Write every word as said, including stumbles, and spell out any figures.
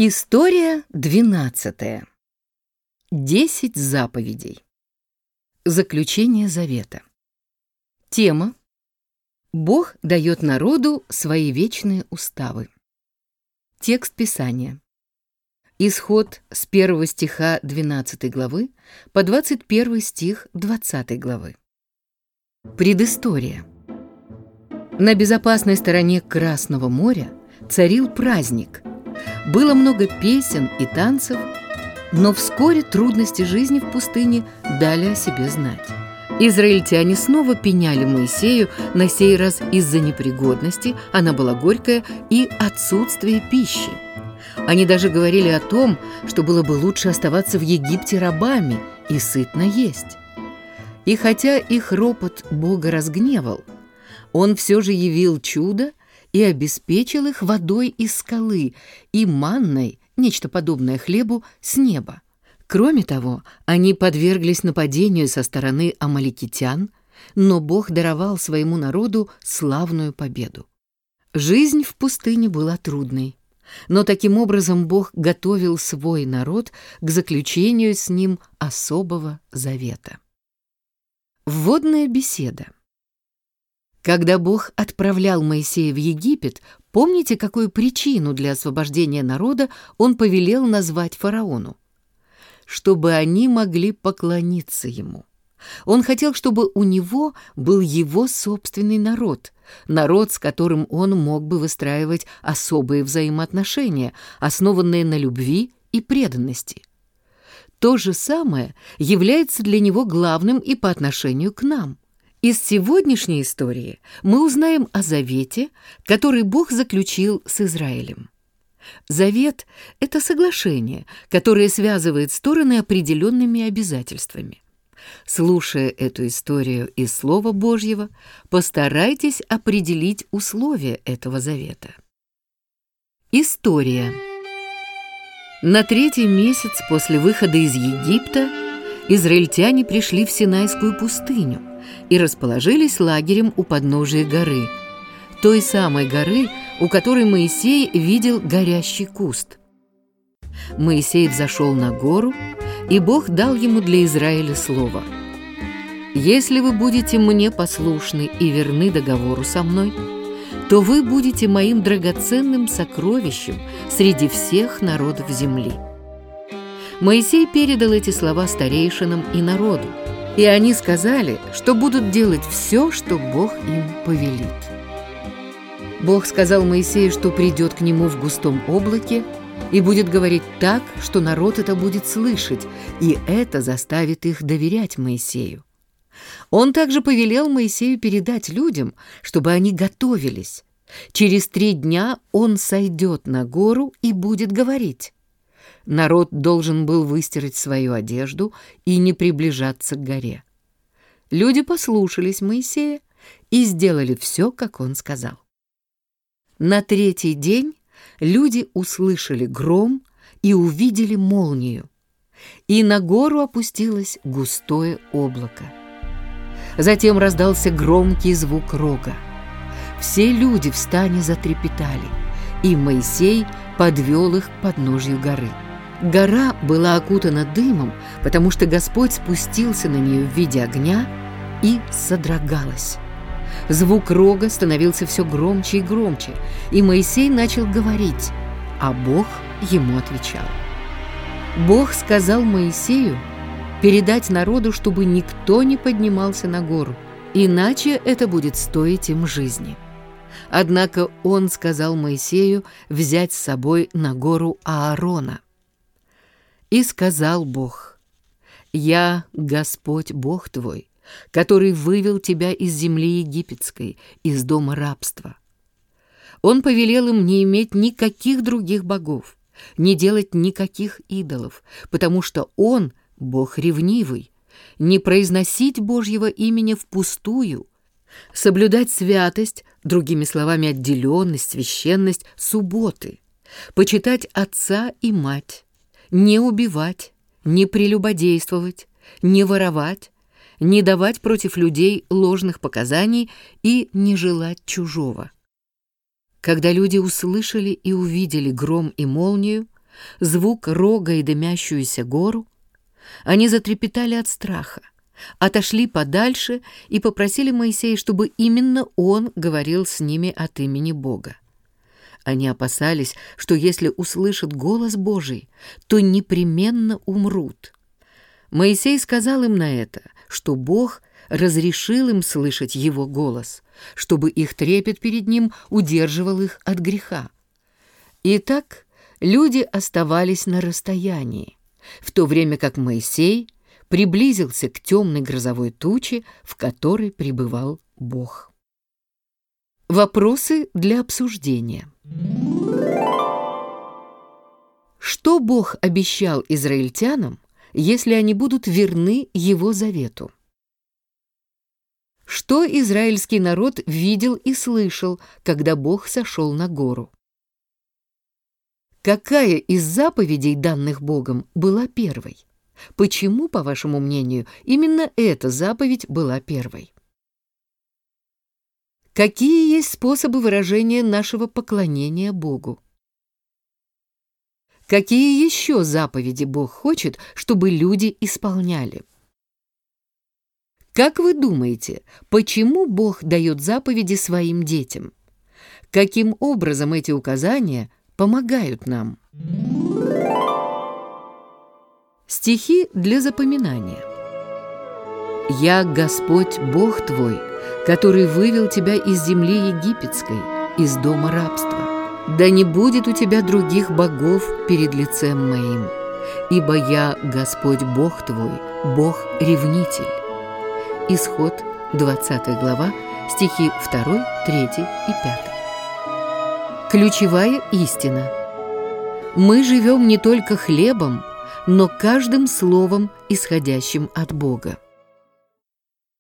История двенадцатая. Десять заповедей. Заключение завета. Тема. Бог дает народу свои вечные уставы. Текст Писания. Исход с первого стиха двенадцатой главы по двадцать первый стих двадцатой главы. Предыстория. На безопасной стороне Красного моря царил праздник. Было много песен и танцев, но вскоре трудности жизни в пустыне дали о себе знать. Израильтяне снова пеняли Моисею, на сей раз из-за непригодности, она была горькая, и отсутствия пищи. Они даже говорили о том, что было бы лучше оставаться в Египте рабами и сытно есть. И хотя их ропот Бога разгневал, Он все же явил чудо и обеспечил их водой из скалы и манной, нечто подобное хлебу, с неба. Кроме того, они подверглись нападению со стороны амаликитян, но Бог даровал своему народу славную победу. Жизнь в пустыне была трудной, но таким образом Бог готовил свой народ к заключению с ним особого завета. Вводная беседа. Когда Бог отправлял Моисея в Египет, помните, какую причину для освобождения народа Он повелел назвать фараону? Чтобы они могли поклониться ему. Он хотел, чтобы у него был его собственный народ, народ, с которым он мог бы выстраивать особые взаимоотношения, основанные на любви и преданности. То же самое является для него главным и по отношению к нам. Из сегодняшней истории мы узнаем о завете, который Бог заключил с Израилем. Завет — это соглашение, которое связывает стороны определенными обязательствами. Слушая эту историю из Слова Божьего, постарайтесь определить условия этого завета. История. На третий месяц после выхода из Египта израильтяне пришли в Синайскую пустыню и расположились лагерем у подножия горы, той самой горы, у которой Моисей видел горящий куст. Моисей взошел на гору, и Бог дал ему для Израиля слово: «Если вы будете мне послушны и верны договору со мной, то вы будете моим драгоценным сокровищем среди всех народов земли». Моисей передал эти слова старейшинам и народу, и они сказали, что будут делать все, что Бог им повелит. Бог сказал Моисею, что придет к нему в густом облаке и будет говорить так, что народ это будет слышать, и это заставит их доверять Моисею. Он также повелел Моисею передать людям, чтобы они готовились. Через три дня он сойдет на гору и будет говорить. Народ должен был выстирать свою одежду и не приближаться к горе. Люди послушались Моисея и сделали все, как он сказал. На третий день люди услышали гром и увидели молнию, и на гору опустилось густое облако. Затем раздался громкий звук рога. Все люди в стане затрепетали, и Моисей подвел их к подножью горы. Гора была окутана дымом, потому что Господь спустился на нее в виде огня и содрогалась. Звук рога становился все громче и громче, и Моисей начал говорить, а Бог ему отвечал. Бог сказал Моисею передать народу, чтобы никто не поднимался на гору, иначе это будет стоить им жизни. Однако он сказал Моисею взять с собой на гору Аарона. И сказал Бог: «Я Господь Бог твой, который вывел тебя из земли египетской, из дома рабства». Он повелел им не иметь никаких других богов, не делать никаких идолов, потому что Он — Бог ревнивый, не произносить Божьего имени впустую, соблюдать святость, другими словами, отделенность, священность субботы, почитать отца и мать, не убивать, не прелюбодействовать, не воровать, не давать против людей ложных показаний и не желать чужого. Когда люди услышали и увидели гром и молнию, звук рога и дымящуюся гору, они затрепетали от страха, отошли подальше и попросили Моисея, чтобы именно он говорил с ними от имени Бога. Они опасались, что если услышат голос Божий, то непременно умрут. Моисей сказал им на это, что Бог разрешил им слышать его голос, чтобы их трепет перед ним удерживал их от греха. Итак, люди оставались на расстоянии, в то время как Моисей приблизился к темной грозовой туче, в которой пребывал Бог. Вопросы для обсуждения. Что Бог обещал израильтянам, если они будут верны Его завету? Что израильский народ видел и слышал, когда Бог сошел на гору? Какая из заповедей, данных Богом, была первой? Почему, по вашему мнению, именно эта заповедь была первой? Какие есть способы выражения нашего поклонения Богу? Какие еще заповеди Бог хочет, чтобы люди исполняли? Как вы думаете, почему Бог дает заповеди своим детям? Каким образом эти указания помогают нам? Стихи для запоминания. «Я Господь Бог твой, который вывел тебя из земли египетской, из дома рабства. Да не будет у тебя других богов перед лицем моим, ибо я Господь Бог твой, Бог-ревнитель». Исход, двадцатая глава, стихи второй, третий и пятый. Ключевая истина. Мы живем не только хлебом, но каждым словом, исходящим от Бога.